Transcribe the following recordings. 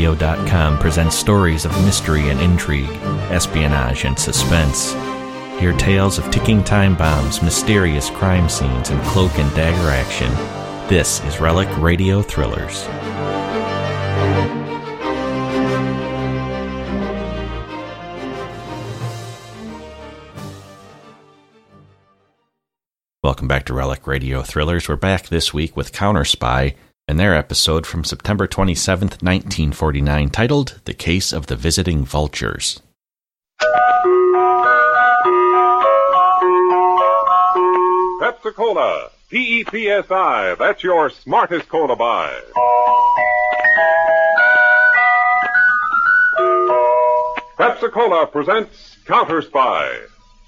RelecRadio.com presents stories of mystery and intrigue, espionage and suspense. Hear tales of ticking time bombs, mysterious crime scenes, and cloak and dagger action. This is Relic Radio Thrillers. Welcome back to Relic Radio Thrillers. We're back this week with Counterspy and their episode from September 27th, 1949, titled The Case of the Visiting Vultures. Pepsi-Cola, P-E-P-S-I, that's your smartest cola buy. Pepsi-Cola presents Counterspy.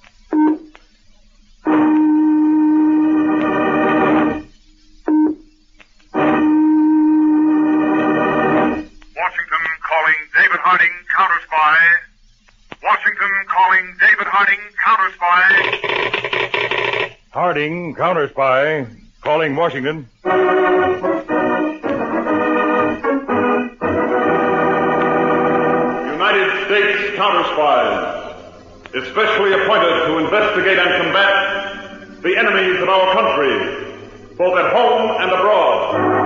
David Harding, Counterspy. Washington calling David Harding, Counterspy. Harding, Counterspy. Calling Washington. United States Counterspies, especially appointed to investigate and combat the enemies of our country, both at home and abroad.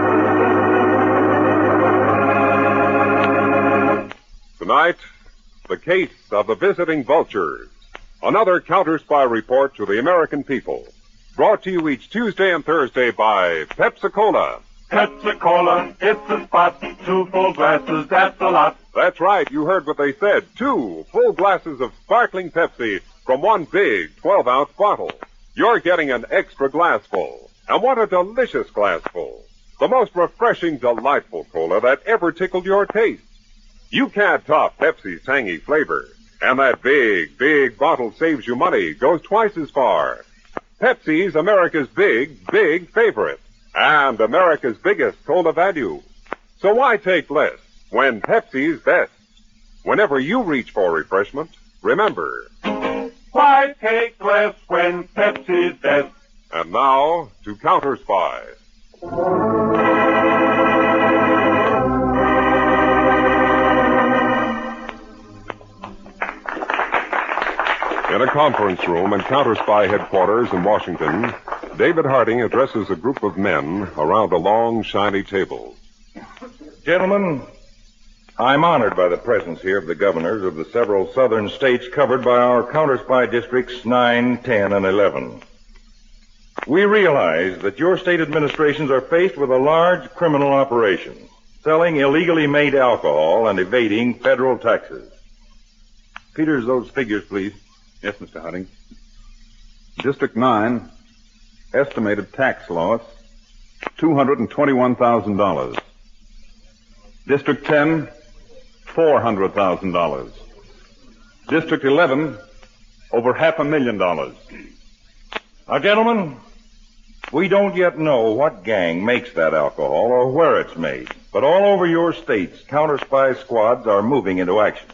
Tonight, the case of the visiting vultures. Another Counterspy report to the American people. Brought to you each Tuesday and Thursday by Pepsi-Cola. Pepsi-Cola, it's a spot. 2 full glasses, that's a lot. That's right, you heard what they said. 2 full glasses of sparkling Pepsi from one big 12-ounce bottle. You're getting an extra glassful. And what a delicious glassful. The most refreshing, delightful cola that ever tickled your taste. You can't top Pepsi's tangy flavor. And that big, big bottle saves you money, goes twice as far. Pepsi's America's big, big favorite. And America's biggest cola value. So why take less when Pepsi's best? Whenever you reach for refreshment, remember. Why take less when Pepsi's best? And now, to Counterspy. In a conference room in Counterspy headquarters in Washington, David Harding addresses a group of men around a long, shiny table. Gentlemen, I'm honored by the presence here of the governors of the several southern states covered by our Counterspy districts 9, 10, and 11. We realize that your state administrations are faced with a large criminal operation, selling illegally made alcohol and evading federal taxes. Peters, those figures, please. Yes, Mr. Harding. District 9, estimated tax loss, $221,000. District 10, $400,000. District 11, over $500,000. Now, gentlemen, we don't yet know what gang makes that alcohol or where it's made, but all over your states, Counterspy squads are moving into action.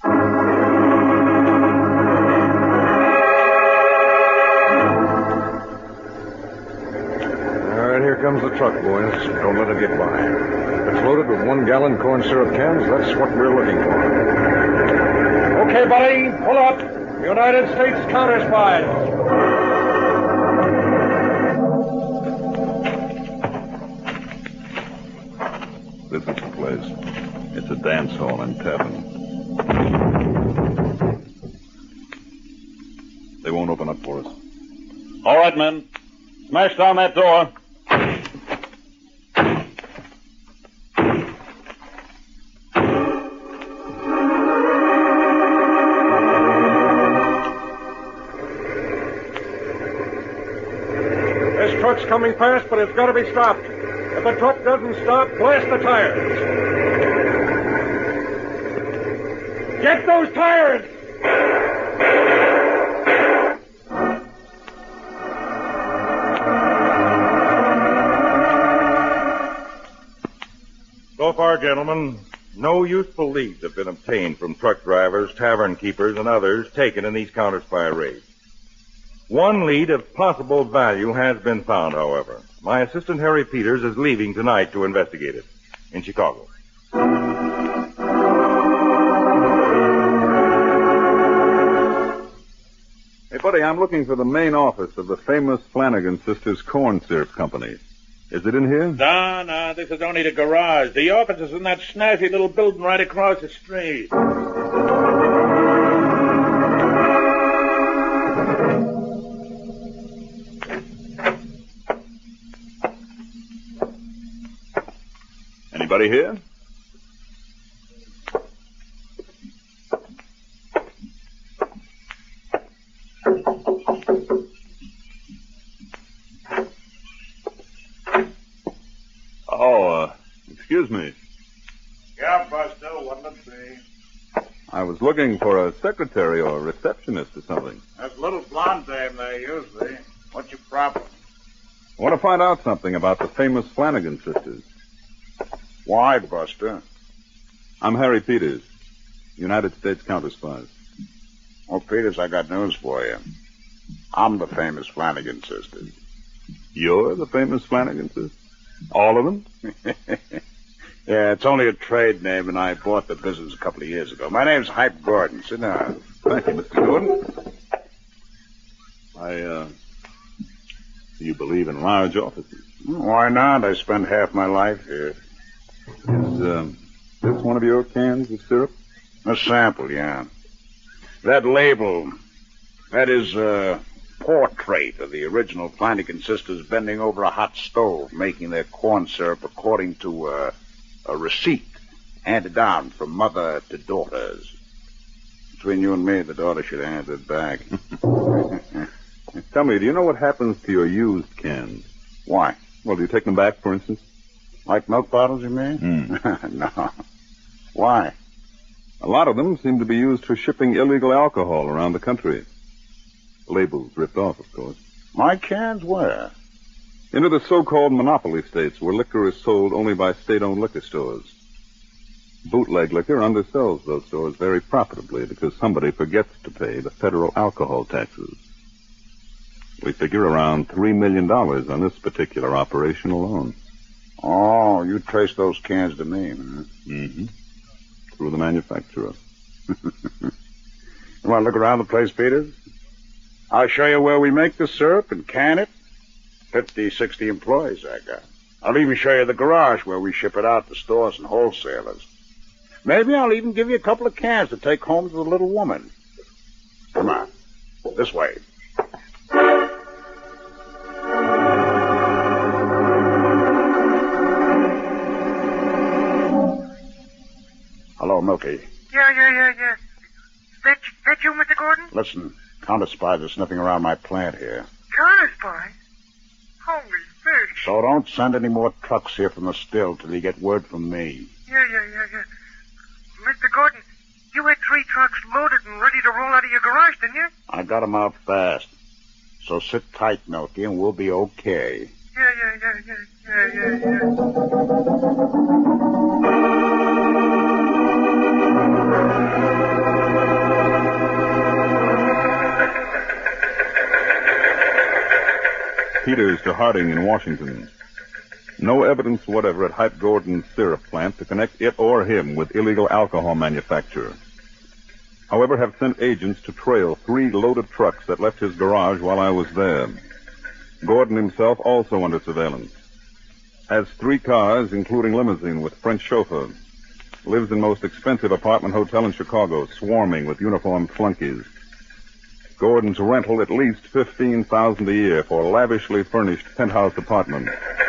Here comes the truck, boys. Don't let it get by. If it's loaded with 1-gallon corn syrup cans, that's what we're looking for. Okay, buddy, pull up. United States Counterspies. This is the place. It's a dance hall and tavern. They won't open up for us. All right, men. Smash down that door. Truck's coming fast, but it's got to be stopped. If the truck doesn't stop, blast the tires. Get those tires! So far, gentlemen, no useful leads have been obtained from truck drivers, tavern keepers, and others taken in these Counterspy raids. One lead of possible value has been found, however. My assistant, Harry Peters, is leaving tonight to investigate it in Chicago. Buddy, I'm looking for the main office of the famous Flanagan Sisters Corn Syrup Company. Is it in here? No, this is only the garage. The office is in that snazzy little building right across the street. Anybody here? Excuse me. Yeah, Buster, what'll it be? I was looking for a secretary or a receptionist or something. That little blonde dame there, usually. What's your problem? I want to find out something about the famous Flanagan sisters. Why, Buster? I'm Harry Peters, United States Counter-Spies. Well, Peters, I got news for you. I'm the famous Flanagan sisters. You're the famous Flanagan sisters? All of them? Yeah, it's only a trade name, and I bought the business a couple of years ago. My name's Hype Gordon. Sit down. Thank you, Mr. Gordon. You believe in large offices? Why not? I spent half my life here. Is this one of your cans of syrup? A sample, yeah. That label, that is a portrait of the original Flanagan sisters bending over a hot stove, making their corn syrup according to a receipt handed down from mother to daughters. Between you and me, the daughter should have handed it back. Tell me, do you know what happens to your used cans? Why? Well, do you take them back, for instance? Like milk bottles, you mean? No. Why? A lot of them seem to be used for shipping illegal alcohol around the country. Labels ripped off, of course. My cans where? Into the so-called monopoly states where liquor is sold only by state-owned liquor stores. Bootleg liquor undersells those stores very profitably because somebody forgets to pay the federal alcohol taxes. We figure around $3 million on this particular operation alone. Oh, you trace those cans to me, huh? Mm-hmm. Through the manufacturer. You want to look around the place, Peters? I'll show you where we make the syrup and can it. 50, 60 employees I got. I'll even show you the garage where we ship it out to stores and wholesalers. Maybe I'll even give you a couple of cans to take home to the little woman. Come on. This way. Hello, Milky. Yeah. That you, Mr. Gordon? Listen, counter-spies are sniffing around my plant here. Counter-spies? Holy fish. So don't send any more trucks here from the still till you get word from me. Yeah. Mr. Gordon, you had 3 trucks loaded and ready to roll out of your garage, didn't you? I got 'em out fast. So sit tight, Milky, and we'll be okay. Yeah. Peters to Harding in Washington. No evidence whatever at Hype Gordon's syrup plant to connect it or him with illegal alcohol manufacture. However, have sent agents to trail 3 loaded trucks that left his garage while I was there. Gordon himself also under surveillance. Has 3 cars, including limousine with French chauffeur. Lives in most expensive apartment hotel in Chicago, swarming with uniformed flunkies. Gordon's rental at least $15,000 a year for a lavishly furnished penthouse apartment.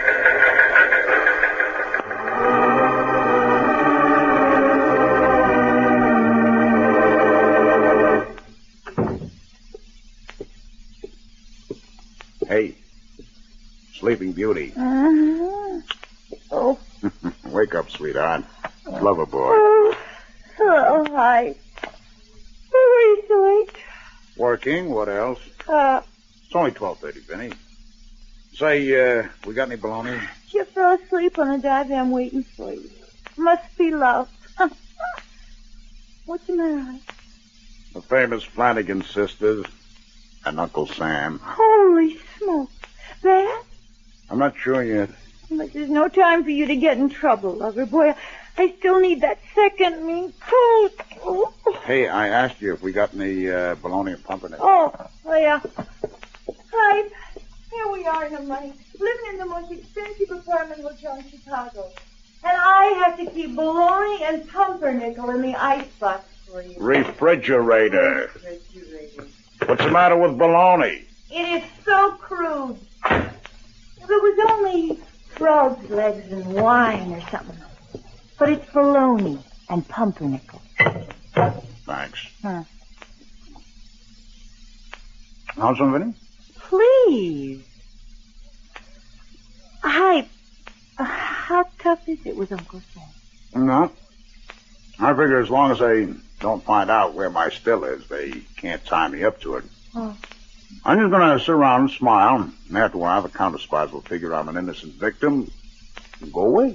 Hey, Sleeping Beauty. Oh. Wake up, sweetheart. Lover boy. Oh, hi. Very sweet. Working. What else? It's only 12:30, Benny. Say, we got any bologna? You fell asleep on the dive I'm waiting for you. Must be love. What's the matter, honey? The famous Flanagan sisters and Uncle Sam. Holy smoke. That? I'm not sure yet. But there's no time for you to get in trouble, lover boy. I still need that second mean coat. Oh. Hey, I asked you if we got any bologna and pumpernickel. Oh, yeah. Hype, here we are in the money, living in the most expensive apartment hotel in Chicago. And I have to keep bologna and pumpernickel in the icebox for you. Refrigerator. What's the matter with bologna? It is so crude. If it was only frog's legs and wine or something. But it's bologna and pumpernickel. Thanks. Huh. How's some, Vinny? Please. Hype, how tough is it with Uncle Sam? No. I figure as long as they don't find out where my still is, they can't tie me up to it. Oh. I'm just going to sit around and smile, and after a while the counter spies will figure I'm an innocent victim and go away.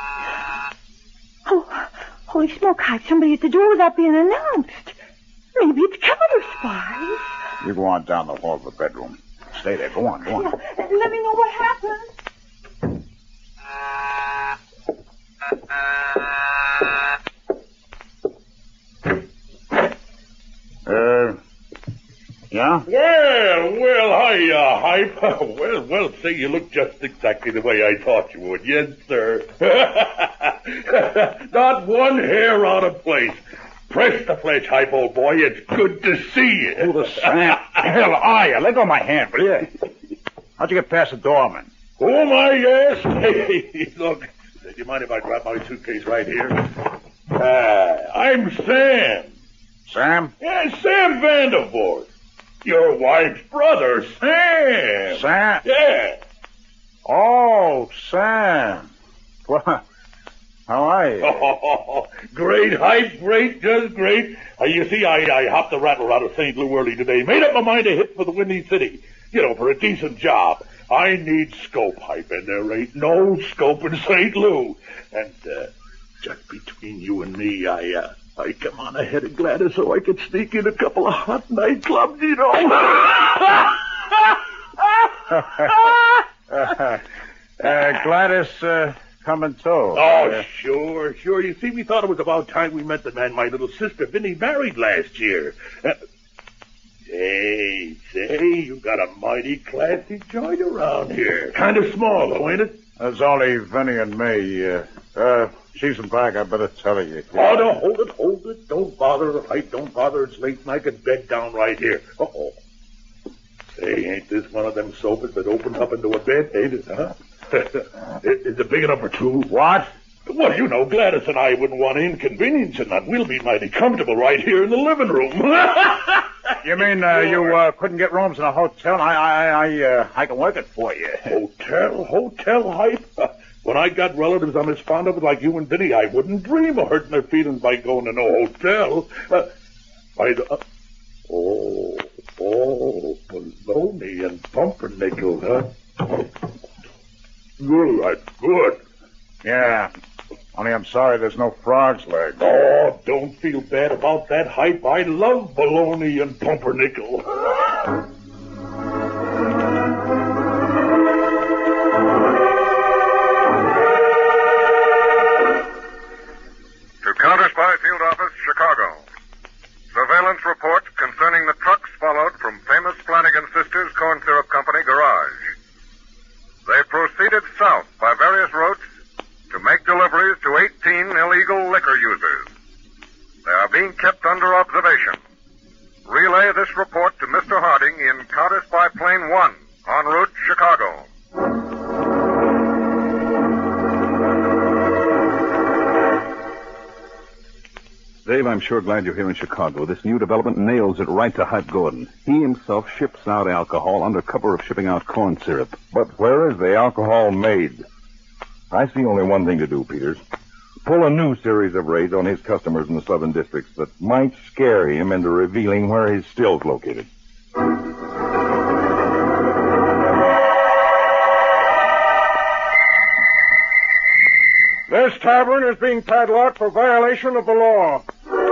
Oh, holy smoke, Hype, somebody at the door without being announced. Maybe it's counter spies. You go on down the hall to the bedroom. Stay there. Go on, go on. Yeah, let me know what happened. Yeah? Well, hiya, Hype. Well, say, you look just exactly the way I thought you would. Yes, sir. Not one hair out of place. Press the flesh, Hype, old boy. It's good to see you. Who the hell are you? Let go of my hand, will you? How'd you get past the doorman? Who am I, yes? Hey, look, do you mind if I grab my suitcase right here? I'm Sam. Sam? Yeah, Sam Vandervoort. Your wife's brother, Sam. Sam? Yeah. Oh, Sam. Well, how are you? Oh, great, Hype, great, just great. You see, I hopped the rattle out of St. Lou early today. Made up my mind to hit for the Windy City. You know, for a decent job. I need scope, Hype, and there ain't no scope in St. Lou. And, just between you and me, I come on ahead of Gladys so I could sneak in a couple of hot nightclubs, you know. Gladys, coming too. Oh, sure. You see, we thought it was about time we met the man my little sister Vinny married last year. Hey, you got a mighty classy joint around here. Kind of small, though, ain't it? There's only Vinny and me. She's back. I better tell you. Oh, no, hold it. Don't bother, Hype. Don't bother. It's late and I could bed down right here. Uh-oh. Say, ain't this one of them sofas that opens up into a bed, ain't it, huh? Is it big enough for two? What? Well, you know, Gladys and I wouldn't want inconveniencing that. We'll be mighty comfortable right here in the living room. You mean you couldn't get rooms in a hotel? I can work it for you. Hotel, Hype? When I got relatives I'm as fond of like you and Vinny, I wouldn't dream of hurting their feelings by going to no hotel. Bologna and pumpernickel, huh? Good. Yeah. Only I'm sorry there's no frog's legs. Oh, don't feel bad about that, Hype. I love bologna and pumpernickel. To Counter Spy Field Office, Chicago. Surveillance report concerning the trucks followed from famous Flanagan Sisters Corn Syrup Company garage. They proceeded south by various routes to make deliveries to 18 illegal liquor users. They are being kept under observation. Relay this report to Mr. Harding in Counter Spy Plane 1, en route Chicago. Dave, I'm sure glad you're here in Chicago. This new development nails it right to Hype Gordon. He himself ships out alcohol under cover of shipping out corn syrup. But where is the alcohol made? I see only one thing to do, Peters. Pull a new series of raids on his customers in the southern districts that might scare him into revealing where his still's located. This tavern is being padlocked for violation of the law.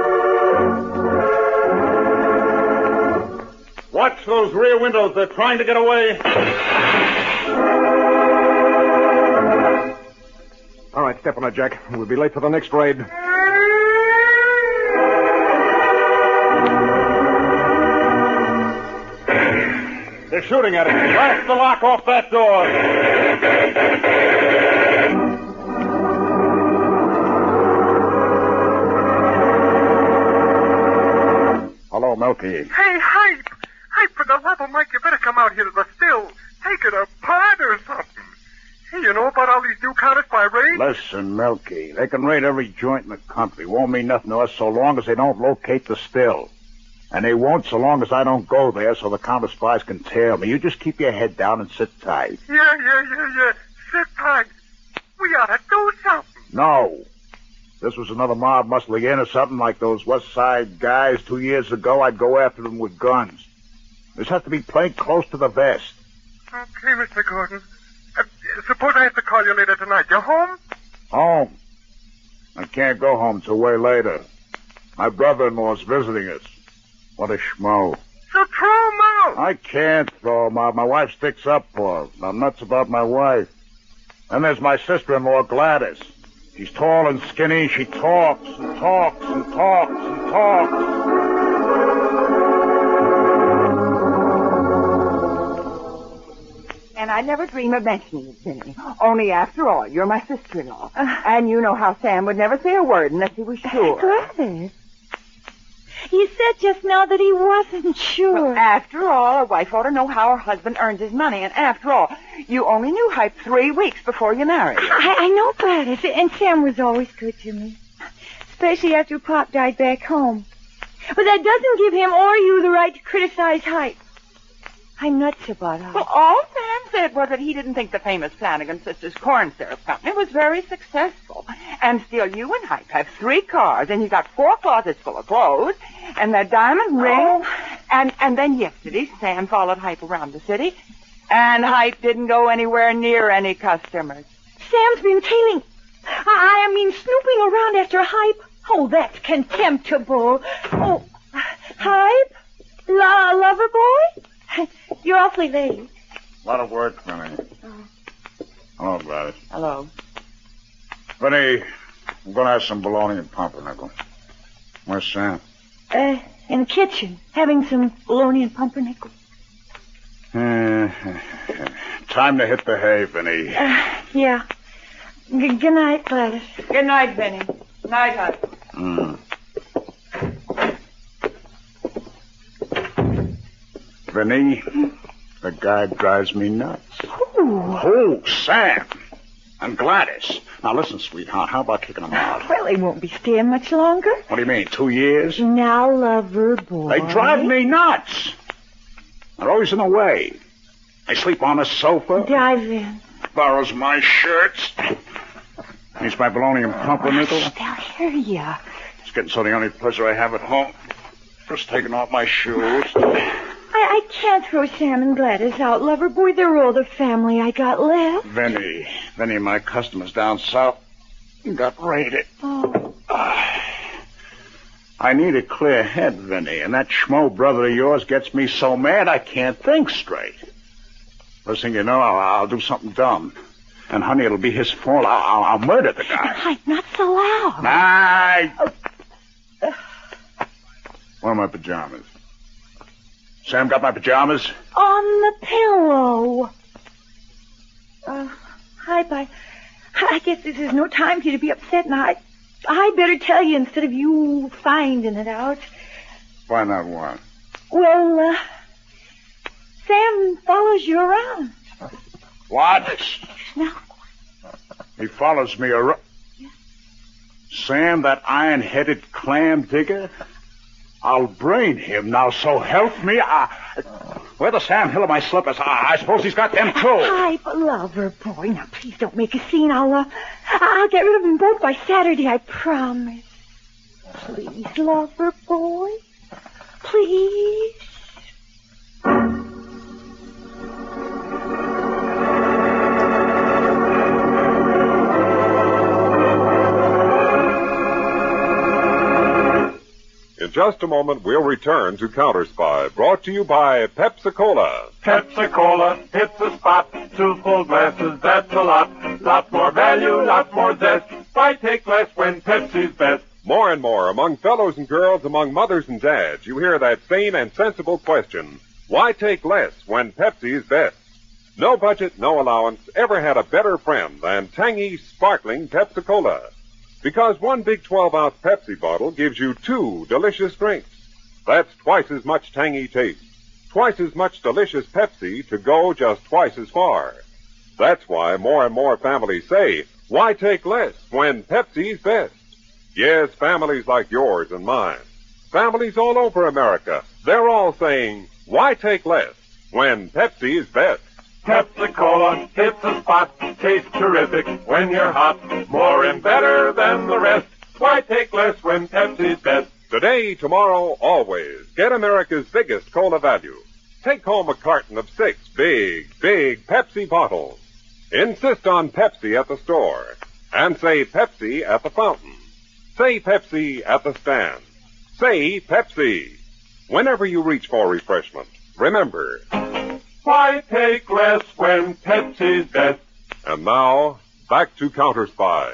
Watch those rear windows. They're trying to get away. All right, step on it, Jack. We'll be late for the next raid. They're shooting at us. Blast the lock off that door. Hello, Milky. Hey, Hype! Hype, for the love of Mike, you better come out here to the still. Take it apart or something. Hey, you know about all these new counter-spy raids? Listen, Milky, they can raid every joint in the country. Won't mean nothing to us so long as they don't locate the still. And they won't so long as I don't go there so the counter-spies can tail me. You just keep your head down and sit tight. Yeah. Sit tight. We ought to do something. No. This was another mob muscling in or something like those West Side guys 2 years ago. I'd go after them with guns. This has to be played close to the vest. Okay, Mr. Gordon. Suppose I have to call you later tonight. You home? Home? I can't go home till way later. My brother-in-law's visiting us. What a schmo. So throw him out. I can't throw him out. My wife sticks up for him. I'm nuts about my wife. Then there's my sister-in-law, Gladys. She's tall and skinny. She talks and talks and talks and talks. And I never dream of mentioning it, Vinny. Only, after all, you're my sister-in-law. And you know how Sam would never say a word unless he was sure. Gladys, you said just now that he wasn't sure. Well, after all, a wife ought to know how her husband earns his money. And after all, you only knew Hype 3 weeks before you married him. I know, Gladys, and Sam was always good to me. Especially after Pop died back home. But that doesn't give him or you the right to criticize Hype. I'm nuts about Hype. Well, all Sam said was that he didn't think the famous Flanagan Sisters Corn Syrup Company was very successful. And still, you and Hype have 3 cars, and you got 4 closets full of clothes, and that diamond ring. Oh. And then yesterday, Sam followed Hype around the city, and Hype didn't go anywhere near any customers. Sam's been tailing... I mean, snooping around after Hype. Oh, that's contemptible. Oh, Hype? Lover boy? You're awfully late. A lot of work, Vinny. Hello, Gladys. Hello. Vinny, I'm going to have some bologna and pumpernickel. Where's Sam? In the kitchen, having some bologna and pumpernickel. Time to hit the hay, Vinny. Yeah. Good night, Gladys. Good night, Vinny. Night, Hype. Vinny, the guy drives me nuts. Ooh. Oh, Sam. And Gladys. Now, listen, sweetheart, how about kicking them out? Well, they won't be staying much longer. What do you mean, 2 years? Now, lover boy. They drive me nuts. They're always in the way. They sleep on the sofa. Dive in. Borrows my shirts. Needs my bologna and pumpernickel. They'll hear ya. It's getting so the only pleasure I have at home. Just taking off my shoes. I can't throw Sam and Gladys out, lover boy. They're all the family I got left. Vinny, my customers down south got raided. Oh. I need a clear head, Vinny, and that schmo brother of yours gets me so mad I can't think straight. First thing you know, I'll do something dumb. And, honey, it'll be his fault. I'll murder the guy. Hype, not so loud. Where are my pajamas? Sam got my pajamas? On the pillow. Hype, I guess this is no time for you to be upset, and I better tell you instead of you finding it out. Find out what? Well, Sam follows you around. What? No. He follows me around. Yeah. Sam, that iron-headed clam digger? I'll brain him now, so help me. Where the Sam Hill are my slippers? I suppose he's got them too. Hype, lover boy. Now, please don't make a scene. I'll get rid of them both by Saturday, I promise. Please, lover boy. Please. In in just a moment, we'll return to Counter Spy, brought to you by Pepsi-Cola. Pepsi-Cola, hits the spot. 2 full glasses, that's a lot. Lot more value, lot more zest. Why take less when Pepsi's best? More and more, among fellows and girls, among mothers and dads, you hear that sane and sensible question, why take less when Pepsi's best? No budget, no allowance ever had a better friend than tangy, sparkling Pepsi-Cola. Because one big 12-ounce Pepsi bottle gives you 2 delicious drinks. That's twice as much tangy taste, twice as much delicious Pepsi to go just twice as far. That's why more and more families say, why take less when Pepsi's best? Yes, families like yours and mine. Families all over America. They're all saying, why take less when Pepsi's best? Pepsi-Cola, hits the spot. Tastes terrific when you're hot. More and better than the rest. Why take less when Pepsi's best? Today, tomorrow, always. Get America's biggest cola value. Take home a carton of 6 big Pepsi bottles. Insist on Pepsi at the store. And say Pepsi at the fountain. Say Pepsi at the stand. Say Pepsi. Whenever you reach for refreshment, remember, why take less when Pepsi's best? And now, back to Counter Spy.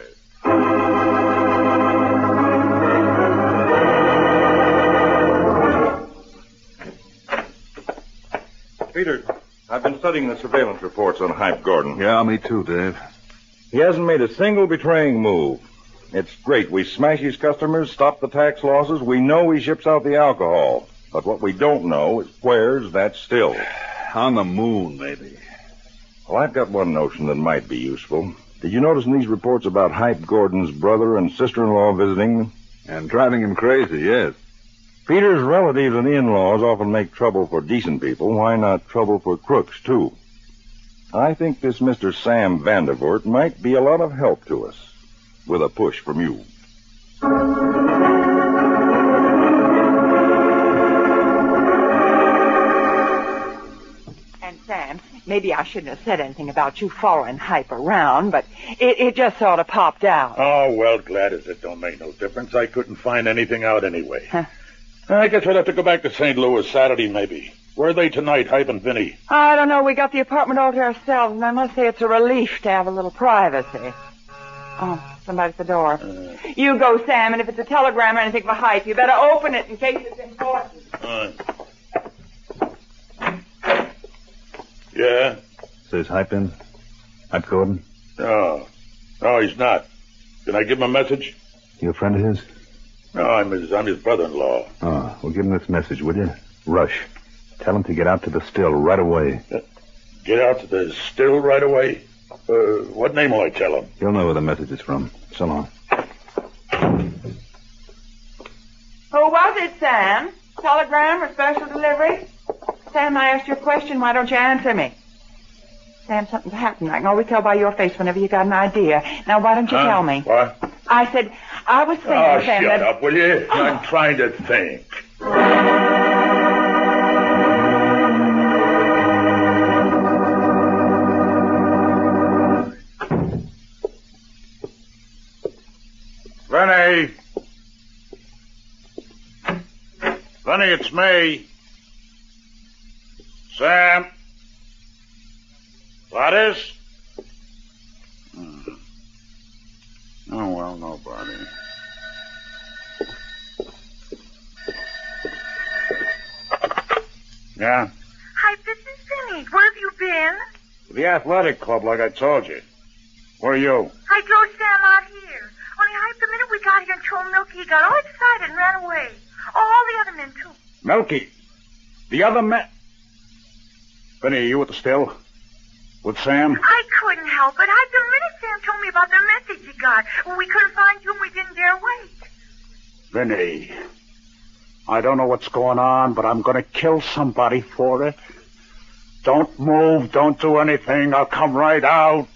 Peter, I've been studying the surveillance reports on Hype Gordon. Yeah, me too, Dave. He hasn't made a single betraying move. It's great. We smash his customers, stop the tax losses. We know he ships out the alcohol. But what we don't know is where's that still. On the moon, maybe. Well, I've got one notion that might be useful. Did you notice in these reports about Hype Gordon's brother and sister-in-law visiting? And driving him crazy, yes. Peter's relatives and in-laws often make trouble for decent people. Why not trouble for crooks, too? I think this Mr. Sam Vandervoort might be a lot of help to us, with a push from you. And Sam, maybe I shouldn't have said anything about you following Hype around, but it just sort of popped out. Oh, well, Gladys, it don't make no difference. I couldn't find anything out anyway. I guess we'll have to go back to St. Louis Saturday, maybe. Where are they tonight, Hype and Vinny? I don't know. We got the apartment all to ourselves, and I must say it's a relief to have a little privacy. Oh, somebody's at the door. You go, Sam, and if it's a telegram or anything for Hype, you better open it in case it's important. Yeah? Says Hype in? Hype Gordon? No, he's not. Can I give him a message? You a friend of his? No, I'm his brother-in-law. Oh, well, give him this message, will you? Rush. Tell him to get out to the still right away. Get out to the still right away? What name will I tell him? He'll know where the message is from. So long. Who was it, Sam? Telegram or special delivery? Sam, I asked you a question. Why don't you answer me? Sam, something's happened. I can always tell by your face whenever you got an idea. Now, why don't you tell me? What? I said, I was saying, Oh, Sam, shut up, will you? I'm trying to think. Vinny! Vinny, it's me. Sam? Gladys? Oh, well, nobody. Yeah? Hi, this is Vinny. Where have you been? The athletic club, like I told you. Where are you? I drove Sam out here. Only Hype, the minute we got here and told Milky, he got all excited and ran away. Oh, all the other men, too. Milky. The other men. Vinny, are you at the still? With Sam? I couldn't help it. Hype, the minute Sam told me about the message he got, we couldn't find you and we didn't dare wait. Vinny, I don't know what's going on, but I'm going to kill somebody for it. Don't move. Don't do anything. I'll come right out.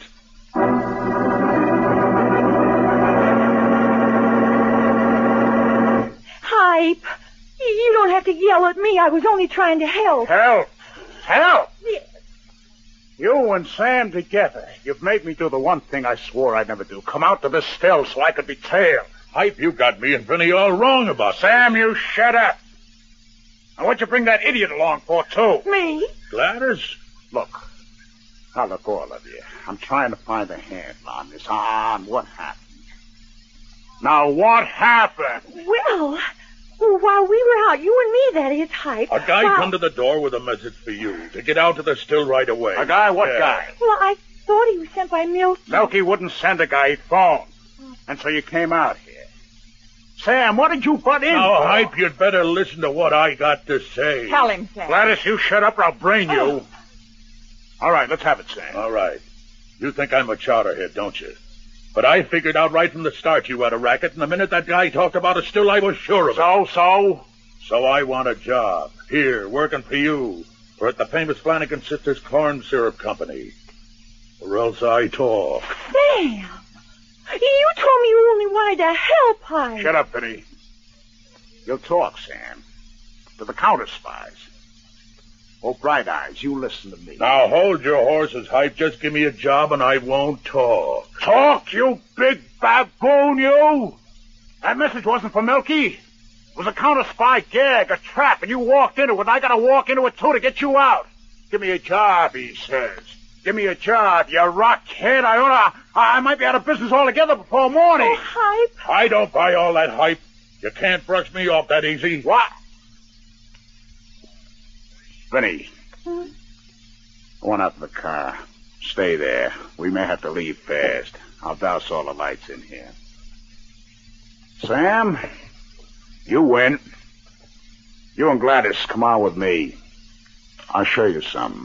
Hype, you don't have to yell at me. I was only trying to help. Help! Help! You and Sam together. You've made me do the one thing I swore I'd never do. Come out to this still so I could be tailed. Hype, you got me and Vinny all wrong about Sam, you shut up. Now, what'd you bring that idiot along for, too? Me? Gladys? Look, all of you. I'm trying to find a handle on this, on what happened. Now, what happened? Well, while we were out, you and me, that is, Hype. A guy come to the door with a message for you, to get out to the still right away. A guy? What guy? Well, I thought he was sent by Milky. Milky wouldn't send a guy, he'd phone. And so you came out here. Sam, what did you butt in Now, for? Hype, you'd better listen to what I got to say. Tell him, Sam. Gladys, you shut up or I'll brain you. All right, let's have it, Sam. All right. You think I'm a chowderhead, don't you? But I figured out right from the start you had a racket, and the minute that guy talked about a still, I was sure of it. So I want a job. Here, working for you. Or at the famous Flanagan Sisters Corn Syrup Company. Or else I talk. Sam! You told me you only wanted to help, Hype. Shut up, Vinny. You'll talk, Sam. To the counter spies. Oh, Bright Eyes, you listen to me. Now, hold your horses, Hype. Just give me a job and I won't talk. Talk, you big baboon, you! That message wasn't for Milky. It was a counter spy gag, a trap, and you walked into it, and I gotta walk into it, too, to get you out. Give me a job, he says. Give me a job, you rockhead. I might be out of business altogether before morning. Oh, Hype. I don't buy all that hype. You can't brush me off that easy. What? Vinny. Huh? Go on out to the car. Stay there. We may have to leave fast. I'll douse all the lights in here. Sam, you win. You and Gladys come on with me. I'll show you something.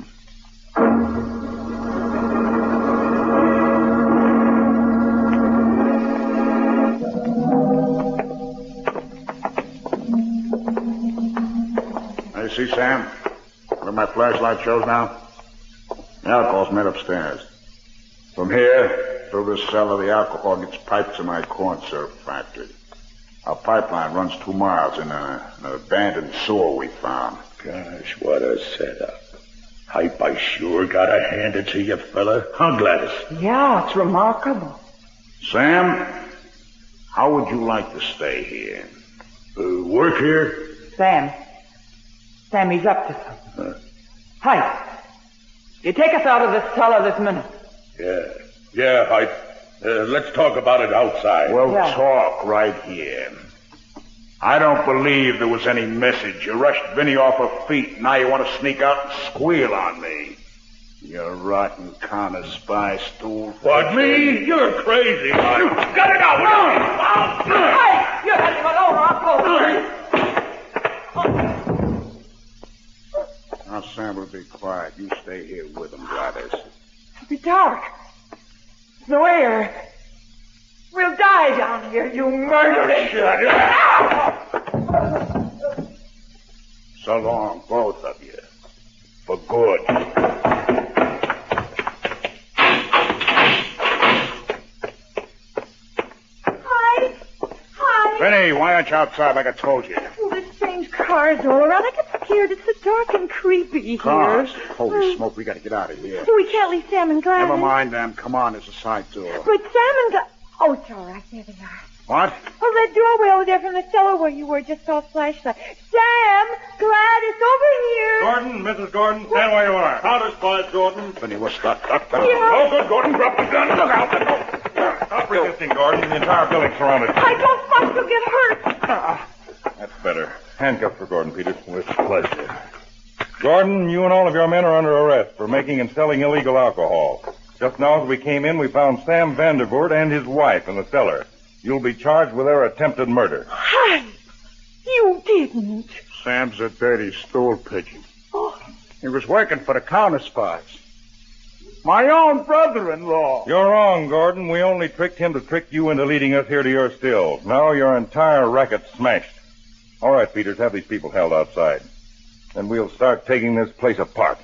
You see, Sam? Where my flashlight shows now? The alcohol's made upstairs. From here, through this cellar, the alcohol gets piped to my corn syrup factory. Our pipeline runs 2 miles in an abandoned sewer we found. Gosh, what a setup. Hype, I sure gotta hand it to you, fella. Huh, Gladys? Yeah, it's remarkable. Sam, how would you like to stay here? Work here? Sam, he's up to something. Hype, you take us out of this cellar this minute. Yeah, Hype. Let's talk about it outside. We'll talk right here. I don't believe there was any message. You rushed Vinny off her feet. Now you want to sneak out and squeal on me. You rotten counter spy stool. What, me? You're crazy. You got it out. Hey, you let him alone or I'll go. Now, Sam will be quiet. You stay here with him, Gladys. It'll be dark. No air. We'll die down here, you murdering. Shut up. So long, both of you. For good. Hi. Vinny, why aren't you outside like I told you? Oh, there's strange cars all around. I get scared. It's so dark and creepy here. Cars? Holy smoke, we gotta get out of here. We can't leave Sam and Gladys. Never mind them. Come on, there's a side door. But Sam and Gladys... Oh, it's all right. There they are. What? Oh, that doorway over there from the cellar where you were just saw a flashlight. Sam! Gladys, over here! Gordon, Mrs. Gordon, stand where you are. Counter spies, Gordon. Vinny, what's that? Oh, good, Gordon. Drop the gun. Look out. Stop resisting, Gordon. The entire building's surrounded. I don't want to get hurt. That's better. Handcuffs for Gordon, Peters. With pleasure. Gordon, you and all of your men are under arrest for making and selling illegal alcohol. Just now as we came in, we found Sam Vandervoort and his wife in the cellar. You'll be charged with their attempted murder. Hi! You didn't. Sam's a dirty stool pigeon. Oh. He was working for the counter spies. My own brother-in-law. You're wrong, Gordon. We only tricked him to trick you into leading us here to your stills. Now your entire racket's smashed. All right, Peters, have these people held outside. Then we'll start taking this place apart.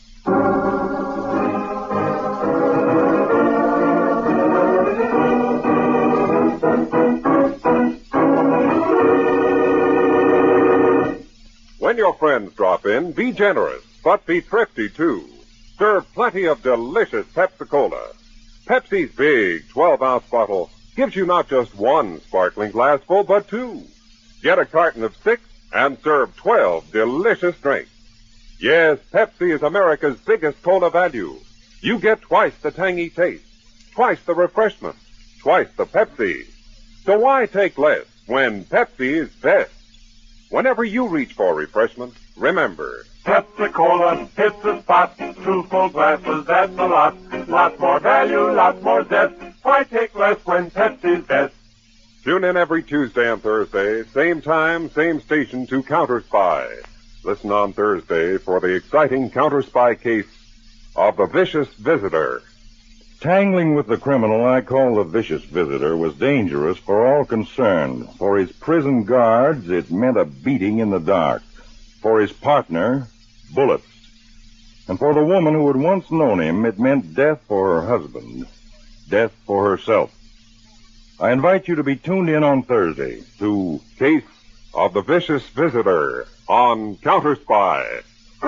When your friends drop in, be generous, but be thrifty, too. Serve plenty of delicious Pepsi-Cola. Pepsi's big 12-ounce bottle gives you not just one sparkling glassful, but two. Get a carton of 6 and serve 12 delicious drinks. Yes, Pepsi is America's biggest cola value. You get twice the tangy taste, twice the refreshment, twice the Pepsi. So why take less when Pepsi is best? Whenever you reach for refreshment, remember, Pepsi-Cola hits the spot. 2 full glasses, that's a lot. Lot more value, lot more zest. Why take less when Pepsi's best? Tune in every Tuesday and Thursday, same time, same station to Counter Spy. Listen on Thursday for the exciting Counter Spy case of the Vicious Visitor. Tangling with the criminal I call the Vicious Visitor was dangerous for all concerned. For his prison guards, it meant a beating in the dark. For his partner, bullets. And for the woman who had once known him, it meant death for her husband, death for herself. I invite you to be tuned in on Thursday to Case of the Vicious Visitor on Counter Spy.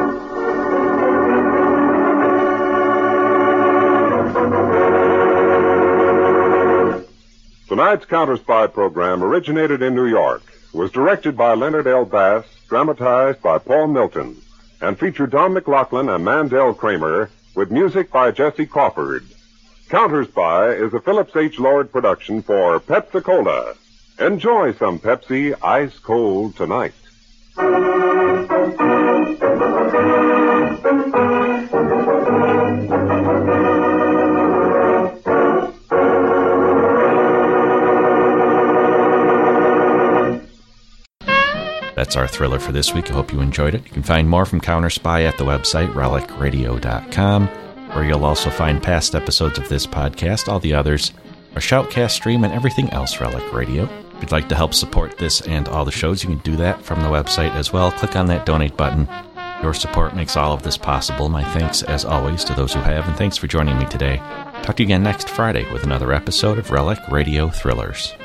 Tonight's Counter Spy program originated in New York, was directed by Leonard L. Bass, dramatized by Paul Milton, and featured Don McLaughlin and Mandel Kramer, with music by Jesse Crawford. Counter Spy is a Phillips H. Lord production for Pepsi-Cola. Enjoy some Pepsi ice cold tonight. That's our thriller for this week. I hope you enjoyed it. You can find more from Counter Spy at the website relicradio.com, where you'll also find past episodes of this podcast, all the others, our Shoutcast stream, and everything else Relic Radio. If you'd like to help support this and all the shows, you can do that from the website as well. Click on that donate button. Your support makes all of this possible. My thanks, as always, to those who have, and thanks for joining me today. Talk to you again next Friday with another episode of Relic Radio Thrillers.